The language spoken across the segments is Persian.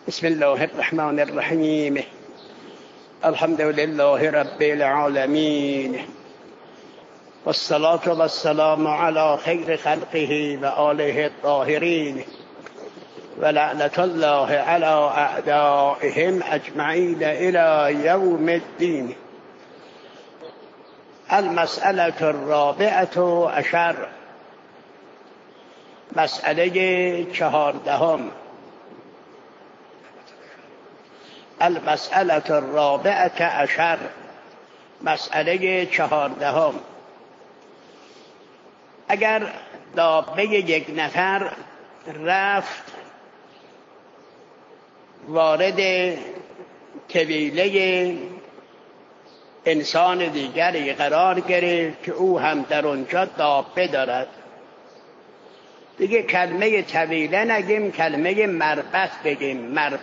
بسم الله الرحمن الرحیم. الحمد لله رب العالمین، والصلاة والسلام على خیر خلقه و آله الطاهرین، و لعنت الله على اعدائهم اجمعین الی یوم الدین. المسألة الرابعة عشر، مسئله 14. المسألة الرابعة عشر، مسئله 14. اگر دابه یک نفر رفت وارد طویله انسان دیگری قرار گرفت که او هم در آنجا دابه دارد، دیگه کلمه طویله نگیم، کلمه مربط بگیم.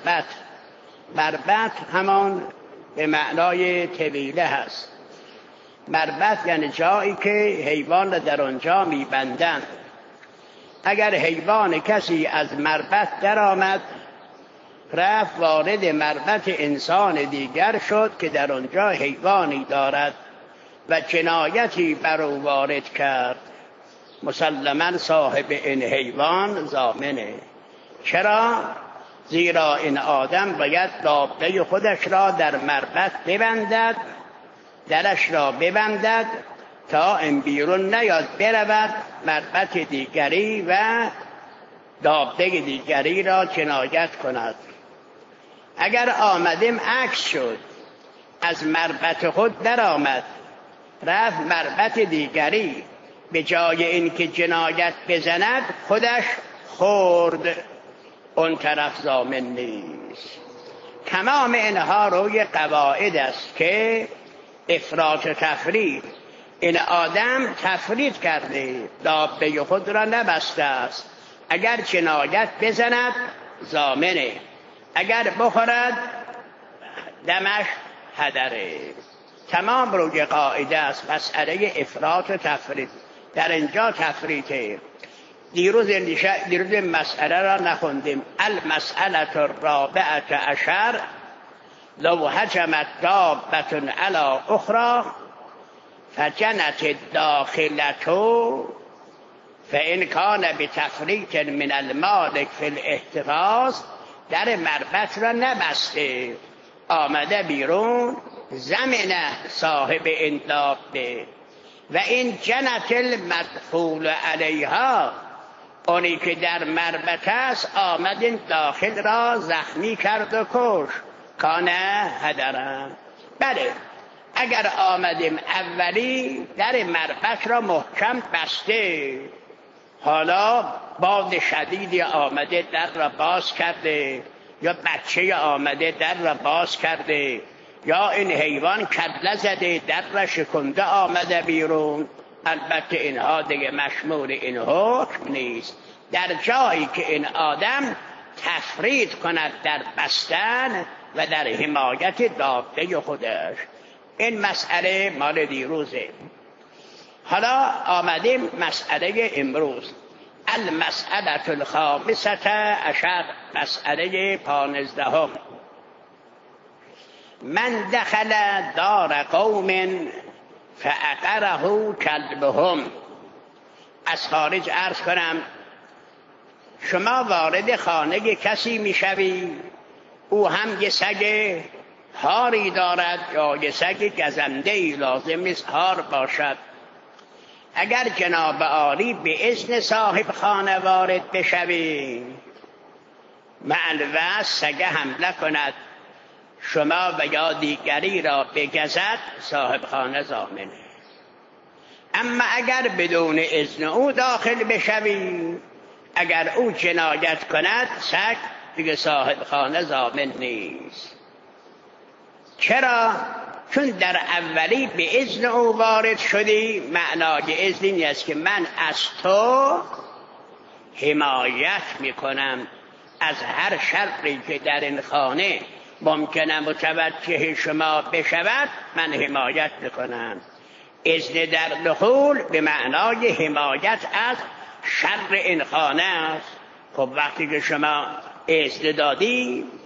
مربط همان به معنای طویله هست. مربط یعنی جایی که حیوان را در آنجا میبندند. اگر حیوان کسی از مربط در آمد، رفت وارد مربط انسان دیگر شد که در آنجا حیوانی دارد و جنایتی بر او وارد کرد، مسلماً صاحب این حیوان ضامنه. چرا؟ زیرا این آدم باید دابه خودش را در مربط ببندد، درش را ببندد تا این بیرون نیاد، برود مربط دیگری و دابه دیگری را جنایت کند. اگر آمدیم عکس شد، از مربط خود در آمد، رفت مربط دیگری، به جای اینکه جنایت بزند خودش خورد، اون طرف ضامن نیست. تمام اینها روی قواعد است که افراط و تفرید. این آدم تفرید کرده، دابه خود را نبسته است. اگر جنایت بزند ضامنه، اگر بخورد دمش هدره. تمام روی قاعده است. مسئله افراط و تفرید، در اینجا تفریطه. دیروز مسئله را نخوندیم. المسئله الرابعة عشر، لو هجمت دابة على اخرى فجنت الداخلة فإن كان بتفریط من المالک فی الاحتفاظ، در مربط را نبسته، آمده بیرون، زمینه صاحب این دابه و این جنت المدخول علیها، اونی که در مربط است آمد این داخل را زخمی کرد و کش، کانه هدرن. بله، اگر آمدیم اولی در مربط را محکم بسته، حالا باد شدیدی آمده در را باز کرده، یا بچه آمده در را باز کرده، یا این حیوان کدله زده در را شکنده آمده بیرون، البته اینها دیگه مشمول این حکم نیست. در جایی که این آدم تفرید کند در بستن و در حمایت دابه خودش. این مسئله مال دیروزه. حالا آمدیم مسئله امروز. المسئله الخامسة عشر، مسئله 15. من دخل دار قوم فعقره کلبهم. از خارج عرض کنم، شما وارد خانه کسی میشوی، او هم یه سگ هاری دارد یا یه سگ گزنده‌ای، لازم نیست هار باشد. اگر جناب عالی به اذن صاحب خانه وارد بشوی، معلوه سگ حمله کند، شما و یا دیگری را بگزد، صاحب خانه ضامنه. اما اگر بدون اذن او داخل بشوی، اگر او جنایت کند، سگ دیگه صاحب خانه ضامن نیست. چرا؟ چون در اولی به اذن او وارد شدی. معنای اذن این است که من از تو حمایت میکنم، از هر شری که در این خانه ممکنه متوجه شما بشود من حمایت میکنم. اذن در دخول به معنای حمایت از شر این خانه است. خب وقتی که شما اذن دادی،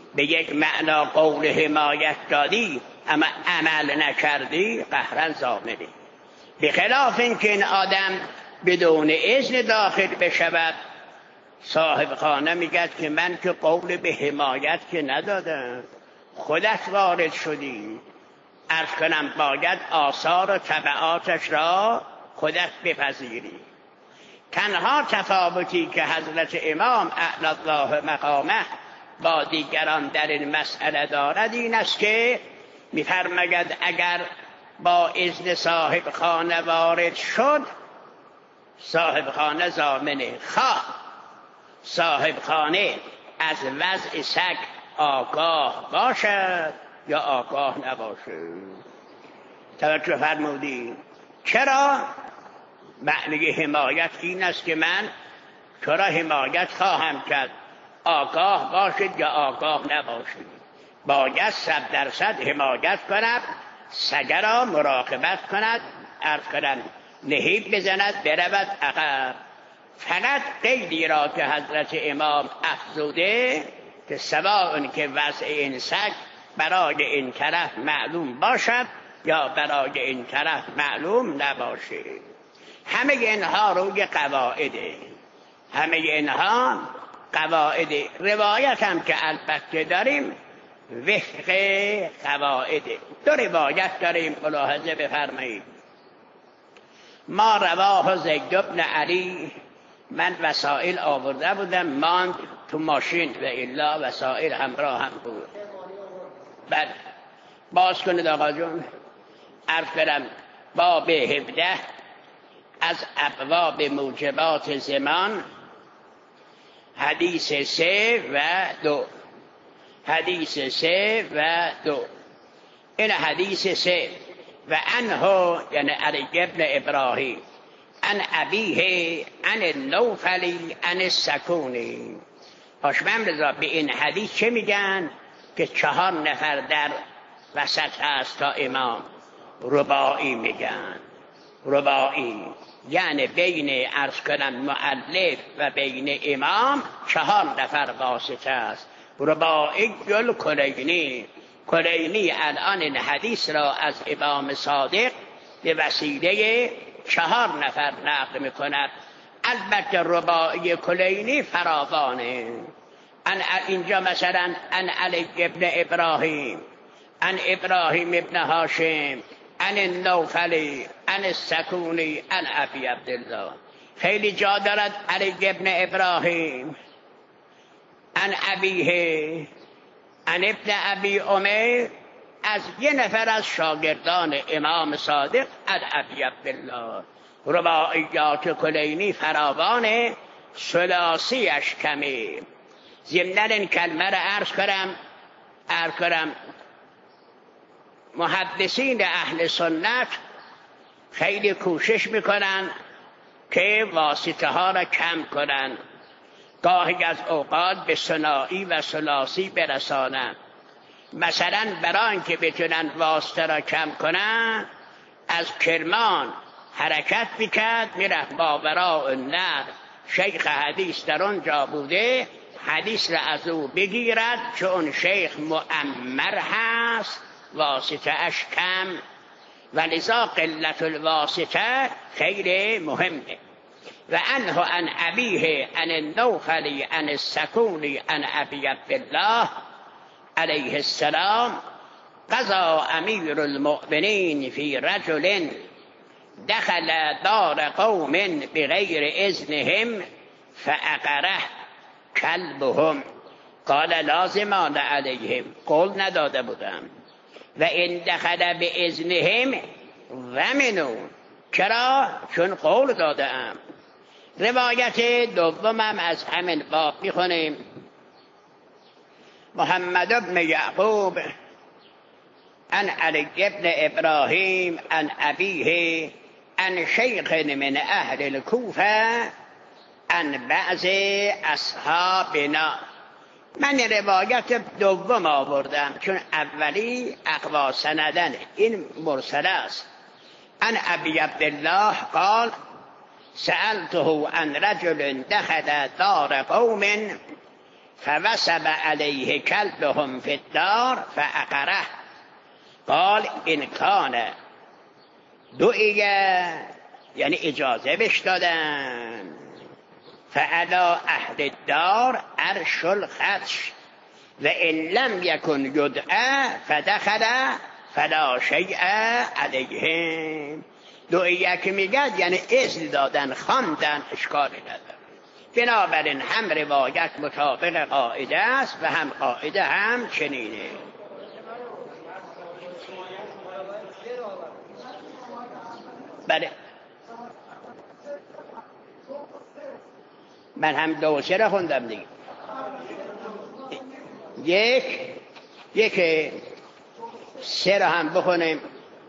به یک معنا قول حمایت دادی اما عمل نکردی قهرا ضامنی. به خلاف اینکه این آدم بدون اذن داخل بشود، صاحب خانه میگه که من که قول به حمایت که ندادم، خودت وارد شدی، عرض کنم باید آثار و تبعاتش را خودت بپذیری. تنها تفاوتی که حضرت امام اعلی الله مقامه با دیگران در این مسئله دارد این است که می‌فرماید اگر با اذن صاحب خانه وارد شد، صاحب خانه ضامنه، خواه صاحب خانه از وضع سگ آگاه باشد یا آگاه نباشد. توجه فرمودید؟ چرا؟ معنی حمایت این است که من چرا حمایت خواهم کرد، آگاه باشد یا آگاه نباشد. باید 100% حمایت کند، سگ را مراقبت کند، عرض کند نهیب بزند برود عقب. فقط قیدی را که حضرت امام افزوده که سواء که وضع این سگ برای این طرف معلوم باشد یا برای این طرف معلوم نباشه. همه اینها روی قواعده، همه اینها قواعد. روایت هم که البته داریم وفق قواعده. دو روایت داریم، ملاحظه بفرمایید. ما رواه زید بن علی، من وسائل آورده بودم ماند تو ماشین و الا وسائل همراه هم بود. بعد باز کنید آقا جون. عرض کنم باب 17 از ابواب موجبات زمان، حدیث 3 و 2. حدیث 3 و 2 این حدیث 3 و عنه یعنی علی ابن ابراهیم عن ابیه عن النوفلی عن السکونی. پاشمم رضا به این حدیث چه میگن؟ که 4 نفر در وسط هست تا امام. رباعی میگن. رباعی یعنی بین عرض کنم مؤلف و بین امام 4 نفر واسطه است. رباعی گل کلینی. کلینی الان این حدیث را از امام صادق به وسیله 4 نفر نقل میکند. البته رباعی کلینی فراوانه. اینجا مثلا ان علی ابن ابراهیم، ان ابراهیم ابن هاشم، ان النوفلی، ان السکونی، ان ابی عبدالله. خیلی جا دارد علی ابن ابراهیم، ان ابیه، ان ابن ابی عمر، از یه نفر از شاگردان امام صادق، ان ابی عبدالله. رباعیات کلینی فراوانه، ثلاثیش کمی. ضمن این کلمه را عرض کنم محدثین اهل سنت خیلی کوشش میکنن که واسطه ها را کم کنن، گاهی از اوقات به ثنایی و ثلاثی برسانن. مثلا برای اینکه بتونن واسطه را کم کنن، از کرمان حرکت میکرد میرفت ماوراء النهر، شیخ حدیث در اونجا بوده، حدیث را از او بگیرد، چون شیخ مؤمر هست واسطه اش کم و لذا قلت الواسطه خیلی مهمه. و عنه عن ابیه عن النوفلی عن السکونی عن ابی عبدالله علیه السلام قضا امیر المؤمنین فی رجل دخل دار قوم بغیر اذنهم فعقره کلبهم قال لازمان علیهم. قول نداده بودم. و این دخل به اذنهم ومنو. چرا؟ چون قول دادم. روایت دومم از همین باب میخونیم. محمد بن یعقوب عن علی بن ابراهیم عن ابیه عن شیخ من اهل الکوفه عن بعض اصحابنا. من روایت دوم آوردم چون اولی اقوا سندن، این مرسل است. عن ابی عبدالله قال سألته عن رجل دخل دار قوم فوسب علیه کلبهم فی الدار فعقره قال این کان دعیه، یعنی اجازه بش دادن. فعلا اهل الدار عرش الخدش و ان لم یکن یدعى فدخل فلا شیء علیهم. دعیه که میگد یعنی اذن دادن، خواندن، اشکالی نداره. بنابراین هم روایت مطابق قاعده است و هم قاعده هم چنینه. بله من هم دو سه خوندم دیگه. یک سه را هم بخونیم.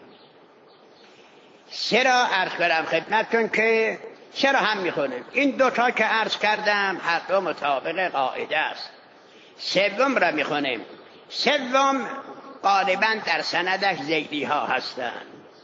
سه را عرض کردم خدمتتون که سه را هم میخونیم. این دوتا که عرض کردم هر دو مطابق قاعده است. سوم را میخونیم. سوم غالبا در سندش زیدی ها هستند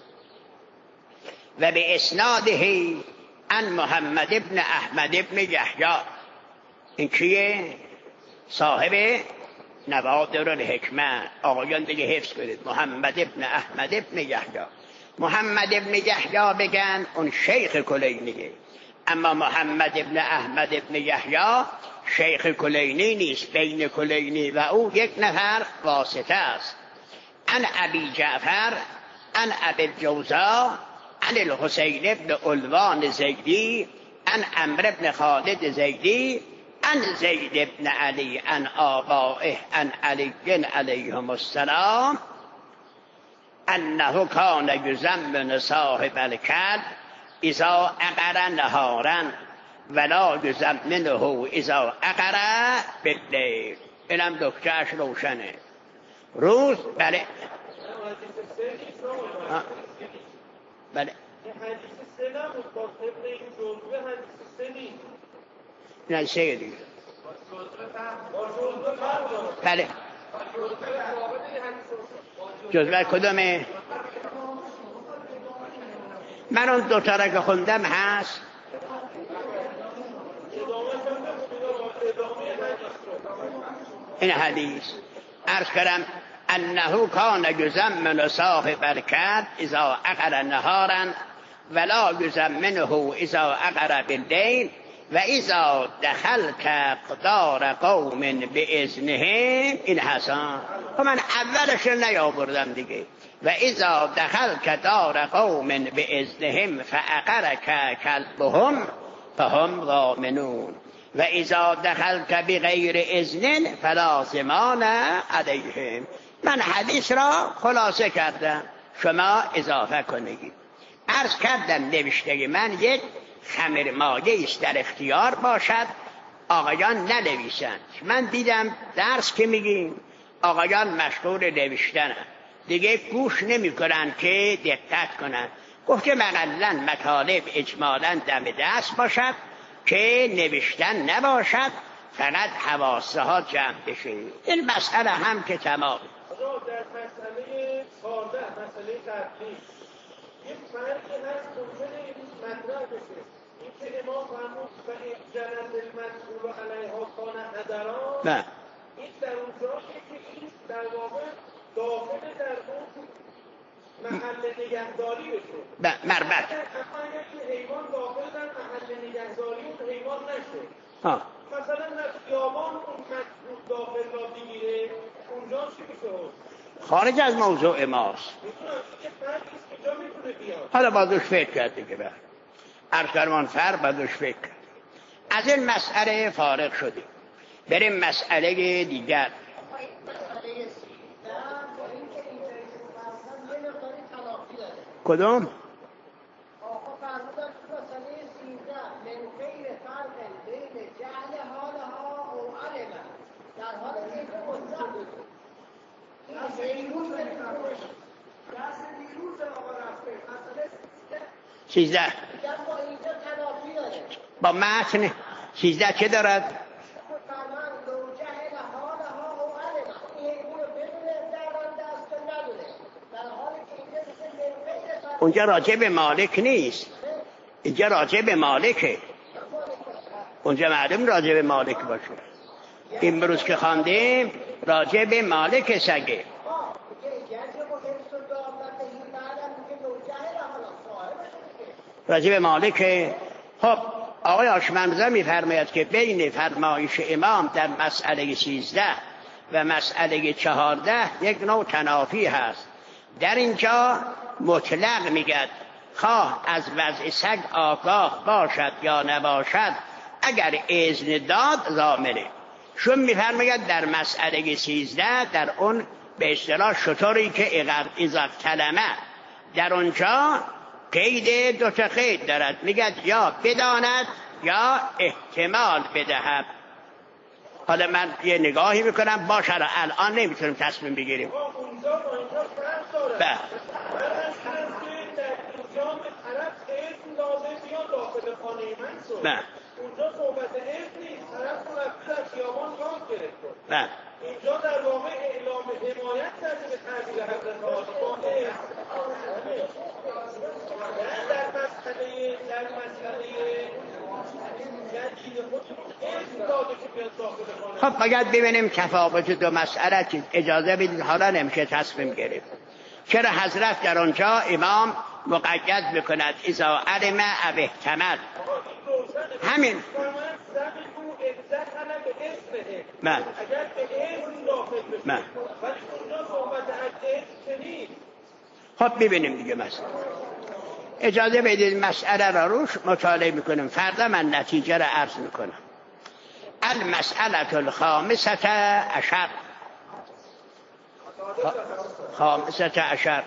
و به اسناده عن محمد ابن احمد ابن یحیی. این کیه؟ صاحب نوادر الحکمه. آقایان دیگه حفظ کنید. محمد ابن احمد ابن یحیی. محمد ابن یحیی بگن اون شیخ کلینیه، اما محمد ابن احمد ابن یحیی شیخ کلینی نیست، بین کلینی و او یک نفر واسطه است. عن ابی جعفر عن ابی الجوزا عن الحسین ابن علوان زیدی عن عمرو ابن خالد زیدی عن زید ابن علی عن آبائه عن علی علیهم السلام انه کان یزمن صاحب الکلب اذا عقر نهارا ولا یزمنه اذا عقر باللیل. اینم دکترش روشنه. روز بله بله نه سه دیگه بله جزوه کدومه؟ من اون دوتا را که خوندم هست. این حدیث عرض کردم انه کان یزمن صاحب الکلب اذا عقر نهارا ولا یزمنه اذا عقر باللیل و اذا دخلت دار قوم باذنه. این حسن من اولش نیاوردم دیگه. و اذا دخلت دار قوم باذنهم فعقرك کلبهم فهم ضامنون و اذا دخلت بغیر اذن فلا ضمان علیهم. من حدیث را خلاصه کردم، شما اضافه کنید. عرض کردم نوشته من یک خمر مایه است در اختیار باشد، آقایان ننویسند. من دیدم درس که میگیم آقایان مشغول نوشتنن دیگه، گوش نمی کنن که دقت کنن. گفته مقلن مطالب اجمالا دم دست باشد که نوشتن نباشد، فقط حواسه ها جمع بشه. این مسئله هم که تمام. در مسئله 14 مسئله ترتیب یک فرقی هست ممکنه این مطرح بشه. این که امام فرمود و این جنت المسئول علیها کان حضران، نه این در اونجا که این در واقع داخل در اون محل نگهداری بشه. مربط اما اگر که حیوان داخل در محل نگهداری اون حیوان نشه، مثلا در خیابان اون مسئول داخل را بگیره، اونجا چی میشه؟ خارج از موضوع ماست. حالا بازوش فکر کرد که ارکرمان فر بازوش فکر کرد. از این مسئله فارغ شدیم، بریم مسئله دیگر. کدوم؟ سیزده با متن 13 چه دارد؟ اونجا راجع به مالک نیست، اینجا راجع به مالکه. اونجا معلوم راجع به مالک باشه. امروز که خواندیم راجع به مالک سگه. راجع به مالک. خب آقای آشمرزا میفرماید که بین فرمایش امام در مسئله 13 و مسئله 14 یک نوع تنافی هست. در اینجا مطلق میگد خواه از وضع سگ آگاه باشد یا نباشد اگر اذن داد ضامنه. چون میفرماید در مسئله 13 در اون به اصطلاح شطوری که اذا کلمه در اونجا قید دو تا قید دارد، میگد یا بداند یا احتمال بدهد. حالا من یه نگاهی میکنم باشه الان نمیتونیم تصمیم بگیریم. بله بله اونجا صحبت اذن نیست، طرف رفته در خیابان گام گرفته. بله اینجا در واقع اعلام حمایت کرده به تعبیر حضرت آقا. در مسئله اذن داده که بیاد داخل خانه. خب باید ببینیم تفاوت دو مسئله چیز. اجازه بدید حالا نمیشه تصمیم گرفت. چرا حضرت در آنجا امام مقید بکند اذا علم او احتمل. همین من اگر به اذن داخل بشه من ولی اونجا صحبت از اذن نیست. خب ببینیم دیگه مثلا اجازه بدید مسئله را روش مطالعه میکنیم. فردا من نتیجه را عرض میکنم. المسئله الخامسه عشر. خامسه عشر.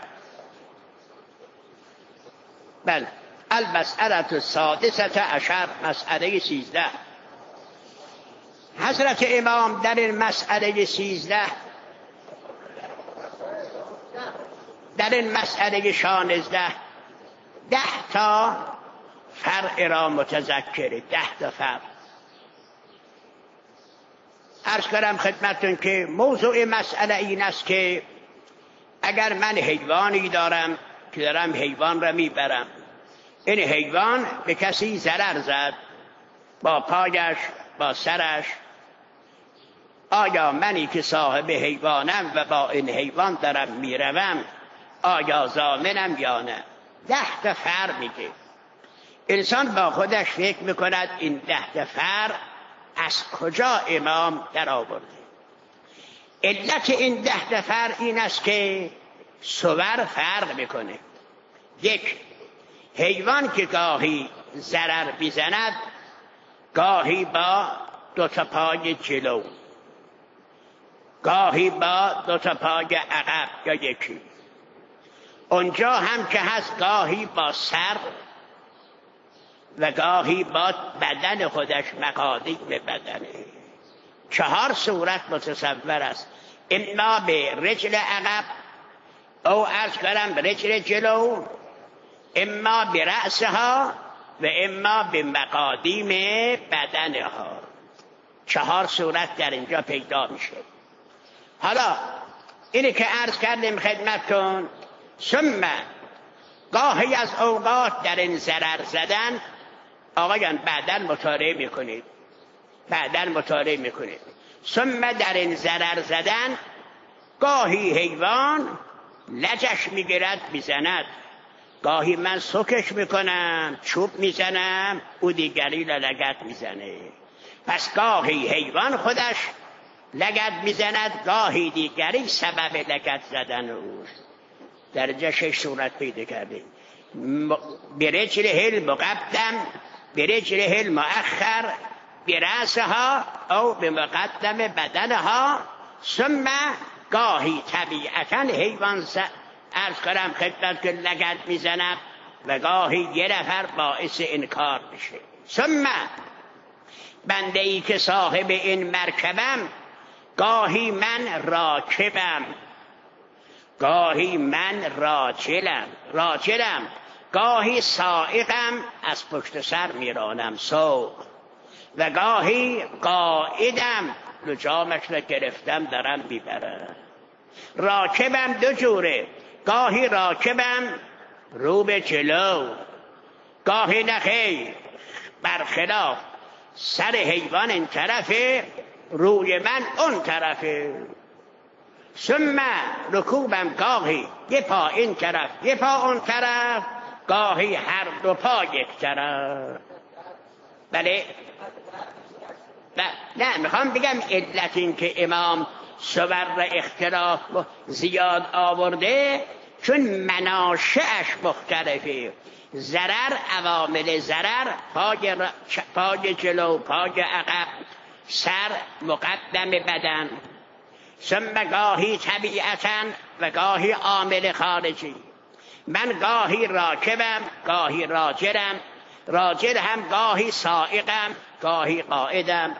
بله المسئله السادسه عشر. مسئله 13. حضرت امام در این مسئله 13 در این مسئله 16 10 تا فرع را متذکره. 10 تا فرع. عرض کردم خدمتتون که موضوع مسئله این است که اگر من حیوانی دارم که دارم حیوان را میبرم، این حیوان به کسی ضرر زد با پایش با سرش، آیا منی که صاحب حیوانم و با این حیوان دارم میروم آیا ضامنم یا نه؟ 10 تا فرع میگه. انسان با خودش فکر میکند این 10 تا فرع از کجا امام در آورده. علت این 10 تا فرع این است که صور فرق میکنه. یک، حیوان که گاهی ضرر بزند گاهی با 2 تا پای جلو، گاهی با 2 تا پای عقب یا یکی، اونجا هم که هست گاهی با سر و گاهی با بدن خودش مقادیر به بدنه. 4 صورت متصور است. اما به رجل عقب او عرض کنم رجل جلو، اما به رأسها و اما به مقادیم بدنها. 4 صورت در اینجا پیدا میشه. حالا اینی که عرض کردیم خدمتتون، ثم گاهی از اوقات در این ضرر زدن آقایان بعداً مطالعه میکنید، بعداً مطالعه میکنید. ثم در این ضرر زدن گاهی حیوان لجش میگیرد میزند، گاهی من سکش میکنم چوب میزنم او دیگری لگد میزنه. پس گاهی حیوان خودش لگد میزند، گاهی دیگری سبب لگد زدن اوست. درجه 6 صورت پیدا کردیم. برجله المقدم، برجله المؤخر، برأسها او بمقدم بدنها. ثم گاهی طبیعتا حیوان عرض کنم خدمت که لگد میزند و گاهی یه نفر باعث انکار میشه. ثم بنده ای که صاحب این مرکبم گاهی من راکبم، گاهی من راجلم، گاهی سائقم از پشت سر میرانم سوق، و گاهی قائدم لجامش را گرفتم دارم میبرم. راکبم 2 جوره، گاهی راکبم رو به جلو، گاهی نخیر برخلاف سر حیوان این طرفه روی من اون طرفه. ثم رکوبم گاهی یه پا این طرف یه پا اون طرف، گاهی هر دو پا یک طرف. بله نه میخوام بگم علت این که امام صور اختلاف زیاد آورده چون مناشأش مختلفه. ضرر، عوامل ضرر، پای جلو، پای عقب، سر مقدم بدن، ثم گاهی طبیعتاً و گاهی عامل خارجی. من گاهی راکبم، گاهی راجلم، راجل هم گاهی سائقم، گاهی قائدم.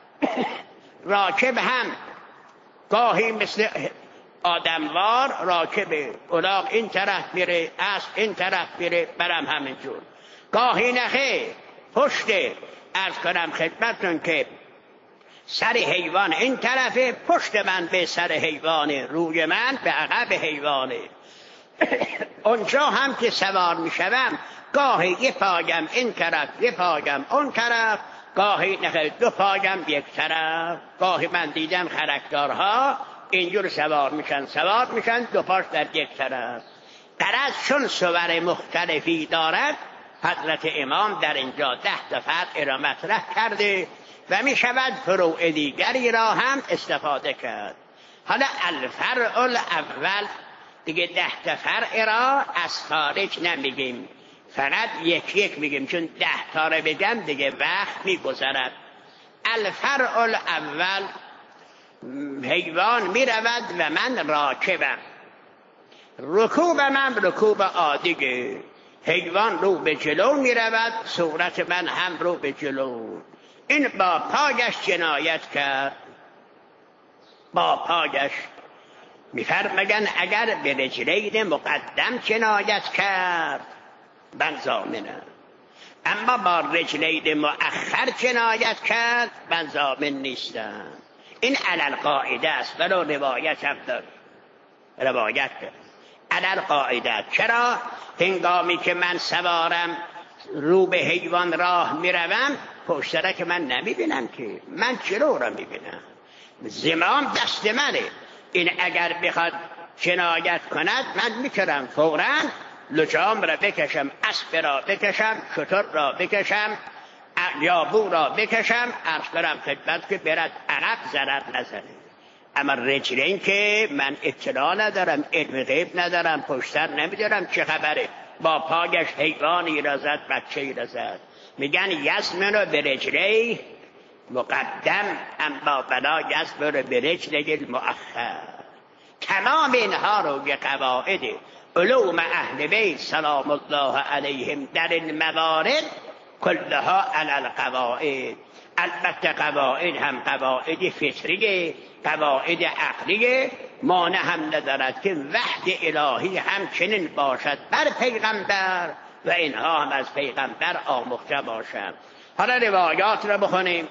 راکب هم گاهی مثل آدموار راکبه، الاغ این طرف میره، اسب این طرف میره، برم همینجور. گاهی نخه پشت، عرض کنم خدمتتون که سر حیوان این طرفه، پشت من به سر حیوانه، روی من به عقب حیوانه. اونجا هم که سوار میشوم گاهی یه پایم این طرف یه پایم اون طرف، گاهی نخه دو پایم یک طرف. گاهی من دیدم خرکدارها اینجور سوار میشن دو پاش در یک طرف. غرض چون صور مختلفی دارد حضرت امام در اینجا 10 تا فرع را مطرح کرده و می شود فروع دیگری را هم استفاده کرد. حالا الفرع الاول دیگه 10 تا فرع را از خارج نمیگیم، فقط یک یک میگیم، چون 10 تا را بگم دیگه وقت میگذرد. الفرع الاول، حیوان می رود و من راکبم. رکوب من رکوب عادیه، حیوان رو به جلو می رود، صورت من هم رو به جلو. این با پایش جنایت کرد، با پایش. میفرماین اگر به رجلین مقدم جنایت کرد من ضامنم، اما با رجلین مؤخر جنایت کرد من ضامن نیستم. این علل قاعده است، ولو روایت هم داره، روایت داره علل قاعده. چرا؟ هنگامی که من سوارم رو به حیوان راه میروم، پشتره که من نمیبینم، که من جلو را میبینم، زمام دست منه. این اگر بخواد جنایت کند من میتونم فوراً لجام را بکشم، اسب را بکشم، شتر را بکشم، یابو را بکشم، عرض کنم خدمت که برد عقب ضرر نزنه. اما رجلین که من اطلاع ندارم، علم غیب ندارم، پشتر نمیدارم چه خبره، با پایش حیوانی را زد، بچه‌ای را زد، میگن یزمنو به رجلی مقدم اما بلا یزمنو به رجلی المؤخر. تمام اینها رو یه قواعد علوم اهل بیت سلام الله علیهم در این موارد کلها علی القواعد. البته قواعد هم قواعد فطریه، قواعد عقلیه، مانع هم ندارد که وحی الهی همچنین باشد بر پیغمبر و اینها هم از پیغمبر آموخته باشد. حالا روایات را بخونیم.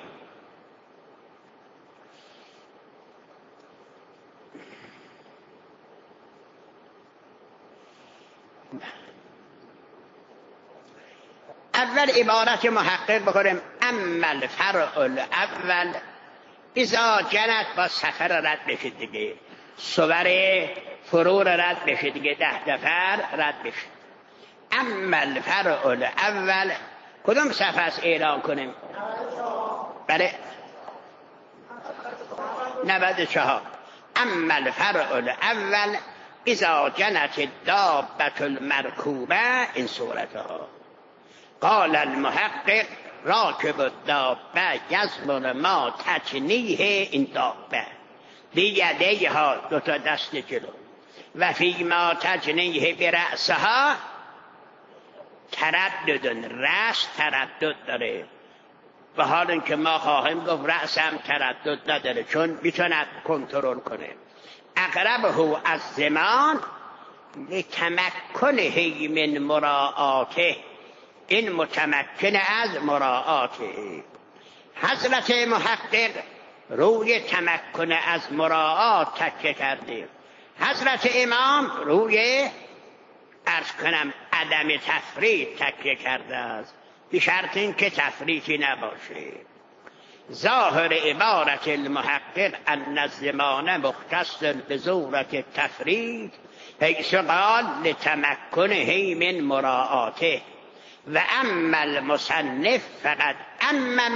اول عبارت محقق بخوریم. اما الفرع الاول اذا جنت، با سفر رد بشه دیگه، صور فرور رد بشه دیگه، 10 نفر رد بشه. اما الفرع الاول کدوم صفحه است اعلان کنیم؟ بله 94. اما الفرع الاول اذا جنت الدابة المرکوبه، این صورتها. قال المحقق راکب الدابه یضمن ما تجنیه این دابه بیدیها، 2 تا دست جلو، و فی ما تجنیه برأسها تردد، رأس تردد داره، و حال اینکه ما خواهیم گفت رأس هم تردد نداره چون میتونه کنترل کنه. اقربه از زمان لتمکنه من مراعاته، این متمکن از مراعاته. حضرت محقق روی تمکن از مراعات تکیه کرده، حضرت امام روی عرض کنم عدم تفریط تکیه کرده است، به شرط این که تفریطی نباشه. ظاهر عبارت المحقق ان الزمان مختص بصورت تفرید حیث قال لتمکنه من مراعاته و اما المصنف فقد امم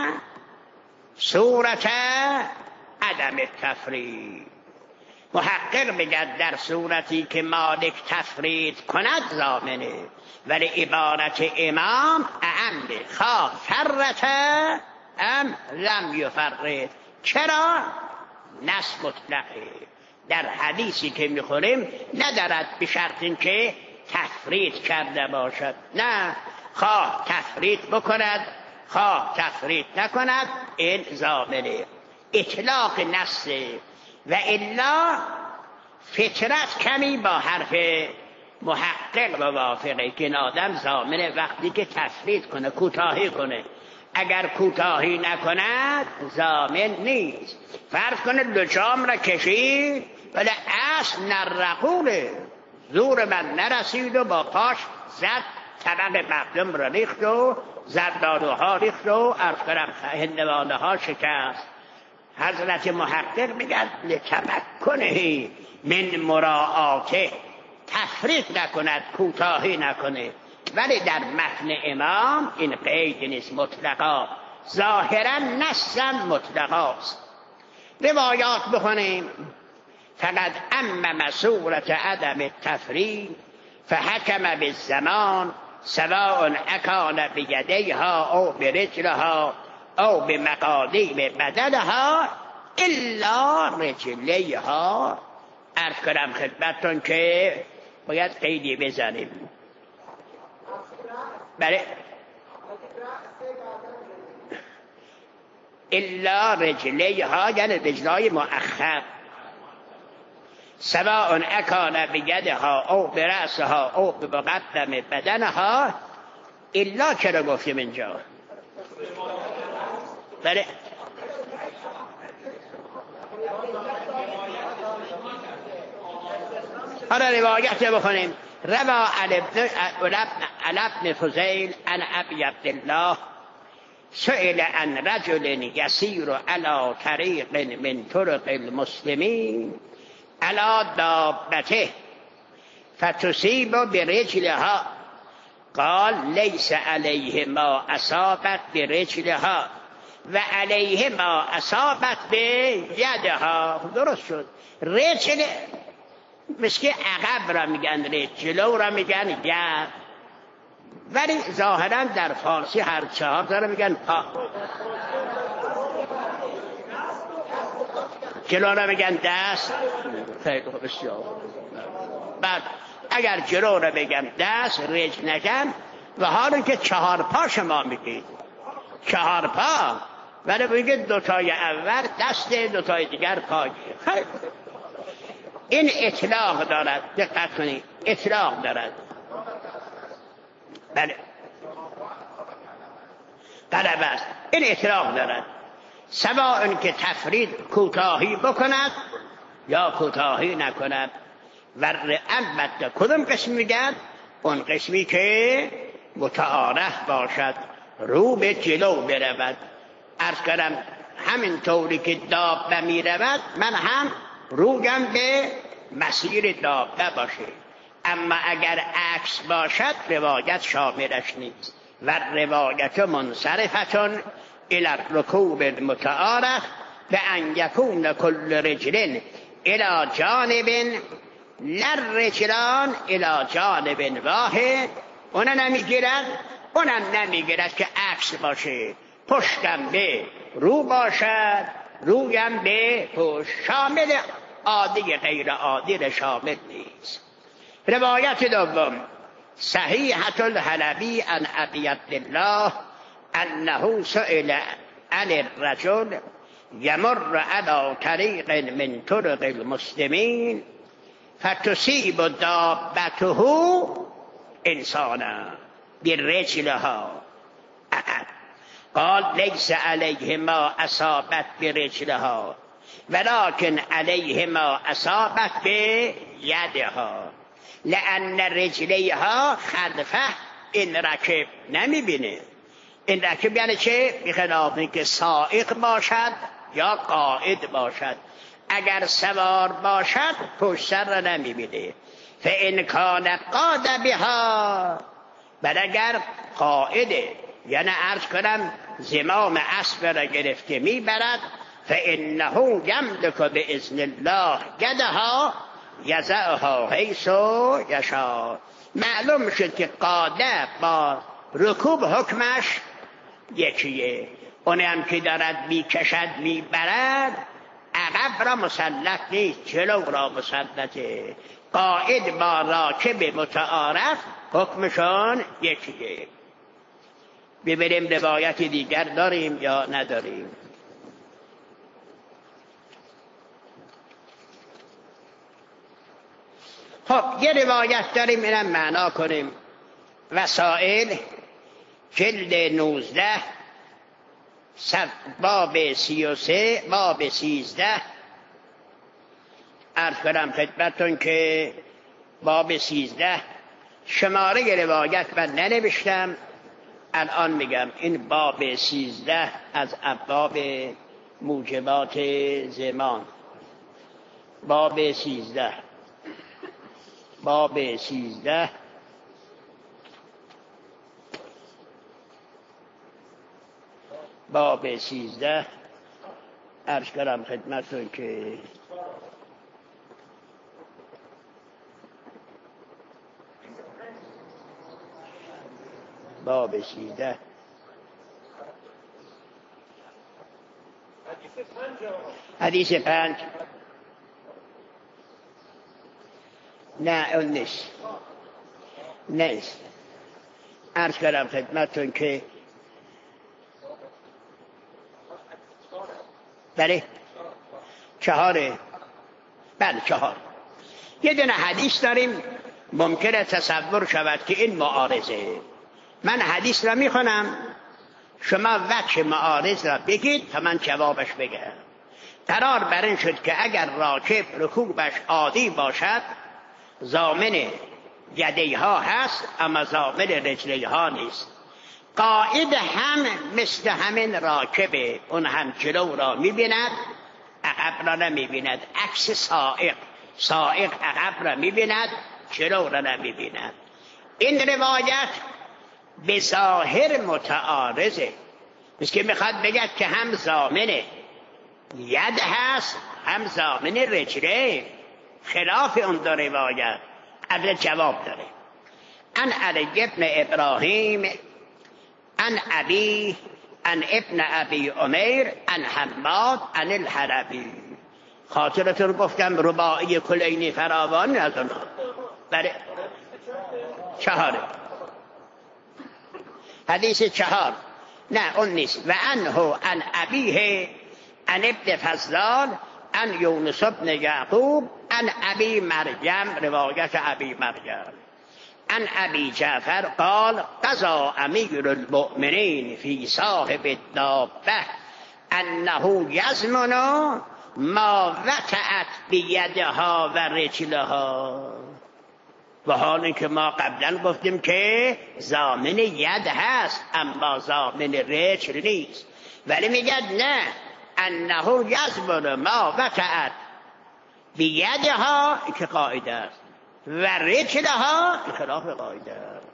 صورت عدم التفرید. محقق میگه در صورتی که مالک تفرید کند ضامنه، ولی عبارت امام اعم خواه فرت ام لم یفرد. چرا؟ نص مطلقه. در حدیثی که میخوریم ندارد به شرط اینکه تفرید کرده باشد، نه، خواه تفرید بکند خواه تفرید نکند، این ضامنه. اطلاق نصه. و الا فطرت کمی با حرف محقق موافقه که این آدم ضامنه وقتی که تفرید کنه، کوتاهی کنه. اگر کوتاهی نکند ضامن نیست. فرض کنه لجام را کشید ولی اصل نرقوله، زور من نرسید و با پاش زد، طبق مقدم را ریخت و زردالوها ریخت و هندوانه ها شکست. حضرت محقق میگن لتمکنه من مراعاته، تفرید نکند، کوتاهی نکنه. ولی در متن امام این قید نیست، مطلقا، ظاهرا نصا مطلقاست. روایات بخونیم. فقد امم صورت عدم التفرید فحکم بالزمان سواء اکان بیدیها او برجلها او بمقادیم بدنها الا رجلیها. عرض کنم خدمتتون که باید قیدی بزنیم. بله، الا رجلیها یعنی رجلای مؤخر. سواء اکان بیدها او برأسها او بمقدم بدنها. الا چرا گفتیم اینجا؟ بله، حالا روایت بخونیم. روا علی ابن فضیل عن ابی عبدالله سئل عن رجل یسیر علی طریق من طرق المسلمین علی دابته فتصیب برجلها قال لیس علیه ما اصابت برجلها و علیه ما اصابت بیدها. درست شد. رجل مثل عقب را میگن رجل، جلو را میگن ید، ولی ظاهرا در فارسی هر چهار را میگن پا. جلو را میگن دست. خیلی خوب، بسیار. بعد اگر جلو را بگم دست، رجل نگن. و حالا که چهار پا شما میگید، چهار پا، ولی بگید دوتای اول دست، دوتای دیگر پای. این اطلاق دارد، دقت کنید، اطلاق دارد. بله، طلب است، این اطلاق دارد. سواء که تفرید کوتاهی بکند یا کوتاهی نکند. و البته کدوم قسم میگن؟ اون قسمی که متعارف باشد، رو به جلو برود. عرض کردم همین طوری که دابه می رود من هم رویم به مسیر دابه باشه. اما اگر عکس باشد روایت شاملش نیست. و روایت منصرفتون الى رکوب المتعارف به ان یکون کل رجل الى جانب لر رجلان الى جانب واحد. اونم نمیگیرد که عکس باشه، پشتم به رو باشد، رویم به پشت. شامل عادی غیر عادی شامل نیست. روایت دوم صحیحة الحلبی عن ابی عبدالله انه سئل عن الرجل یمر علی طریق من طرق المسلمین فتصیب دابته انسانا برجلها قال لیس علیه ما اصابت برجلها ولكن علیه ما اصابت بیدها لان رجلیها خلفه این رکب نمیبینه. این رکب یعنی چه؟ بخلاف اینکه سائق باشد یا قائد باشد. اگر سوار باشد پشت سر را نمیبینه. فإن کان قاد بها، بل اگر قائده یعنی عرض کنم زمام اسب را گرفته میبرد، فإنه یملک بإذن الله یدها یضعها حیث یشاء. معلوم شد که قاده با رکوب حکمش یکیه. اون هم که دارد میکشد میبرد عقب را مسلط نیست، جلو را مسلطه. قائد با راکب متعارف حکمشون یکیه. ببینیم روایت دیگر داریم یا نداریم. خب یه روایت داریم، اینم معنا کنیم. وسائل جلد 19 باب 33 باب 13. عرض کنم خدمتون که باب 13 شماره روایت من ننوشتم، الان میگم. این باب 13 از ابواب موجبات زمان. باب 13 باب 13 باب 13 عرض کنم خدمتون که باب 13 حدیث 5. نه اون نیست، نیست. عرض کنم خدمتون که بله 4. بله 4. یه دونه حدیث داریم ممکنه تصور شود که این معارضه. من حدیث را میخونم، شما وجه معارض را بگید تا من جوابش بگم. قرار بر این شد که اگر راکب رکوبش عادی باشد ضامن یدیها هست اما ضامن رجلیها نیست. قائد هم مثل همین راکبه، اون هم جلو را میبیند عقب را نمیبیند. عکس سائق عقب را میبیند جلو را نمیبیند. این روایت به ظاهر متعارضه، مثل که میخواد بگد که هم ضامن ید هست هم ضامن رجله، خلاف اون دو روایت. از جواب داره. ان علی ابن ابراهیم ان ابی ان ابن ابی عمیر ان حماد ان الحربی. خاطرتون گفتم رباعی کلینی فراوان از اونها. بله 4 حدیث 4. نه اون نیست. و انه ان ابیه ان ابن فضلال ان یونس ابن یعقوب ان ابی مریم، روایت ابی مریم ان ابی جعفر قال قضى امیر المؤمنین فی صاحب الدابه انه یضمن ما وقعت بیدها و رجلها. و حالی که ما قبلا گفتیم که ضامن ید هست اما ضامن رجل نیست، ولی میگد نه، انه یضمن ما وقعت بیدها که قاعده است و رجلها خلاف قاعده است.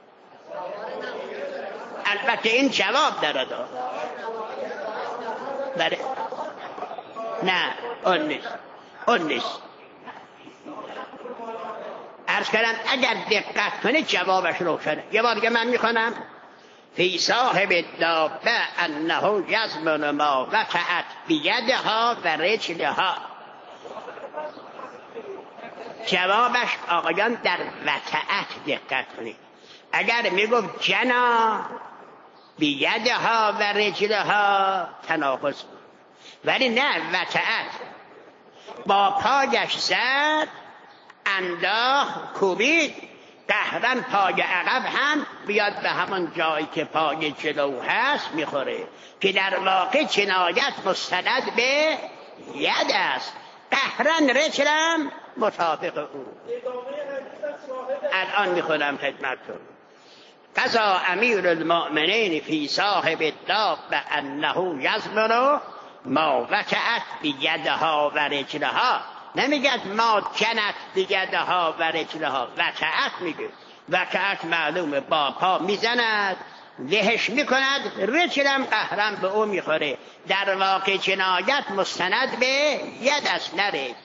البته این جواب داره. بله نه اون نیست. عرض کردم اگر دقت کنید جوابش روشنه. یه بار دیگه من میخونم. فی صاحب الدابه انه یضمن ما وقعت بیدها و رجلها. جوابش آقایان در وقعت دقت کنید. اگر میگفت جنا بیدها و رجلها تناقض بود، ولی نه وقعت با پاگش زد انداخت کوبید قهرن پای عقب هم بیاد به همون جایی که پای جلو هست میخوره، که در واقع جنایت مستند به ید است. قهرن رجلم مطابق او. الان میخونم خدمتتون. قضا امیر المؤمنین فی صاحب الداب انه یضمن ما وکعت بیدها و رجلها. نمیگد ما کنت بیدها و رجلها، وکعت میگه. وکعت معلومه با پا میزند، لهش میکند، رجلم قهرم به او میخوره. در واقع جنایت مستند به ید است نره.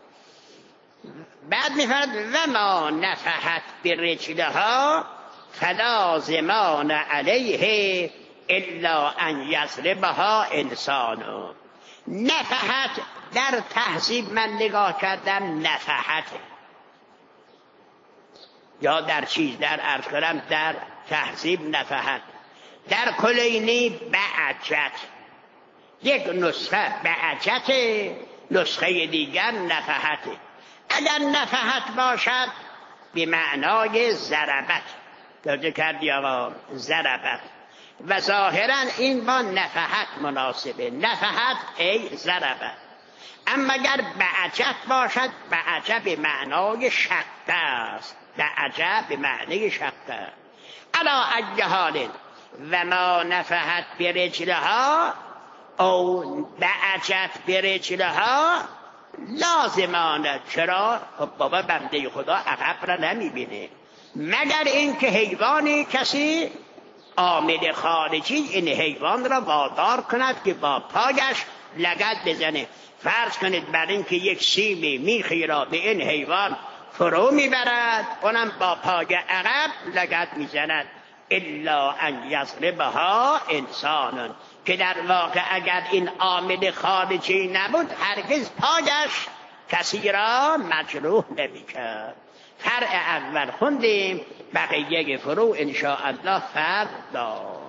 بعد میفرد و ما نفحت برجلها فلا زمان علیه الا ان یضربها انسان. نفحت در تهذیب من نگاه کردم، نفحت یا در چیز در عرض کنم در تهذیب نفحت، در کلینی بعجت. یک نسخه بعجت، نسخه دیگر نفحت. اگر نفحت باشد به معنای ضربت، توجه کردی آقا، ضربت، و ظاهرا این با نفحت مناسبه، نفحت ای ضربت. اما اگر بعجت باشد، بعجت به معنای شقه است، بعجت به معنای شقه. علا ای حال و ما نفحت برجلها او بعجت برجلها لازمانه. چرا؟ خب بابا بنده خدا عقب را نمیبینه، مگر اینکه حیوانی کسی عامل خارجی این حیوان را وادار کند که با پایش لگد بزنه. فرض کنید بر اینکه یک سیم میخی را به این حیوان فرو میبرد، اونم با پای عقب لگد میزند. الا ان یضربها انسان، که در واقع اگر این عامل خارجی نبود هرگز پایش کسی را مجروح نمیکرد. فرع اول خوندیم، بقیه فرو انشاءالله فردا.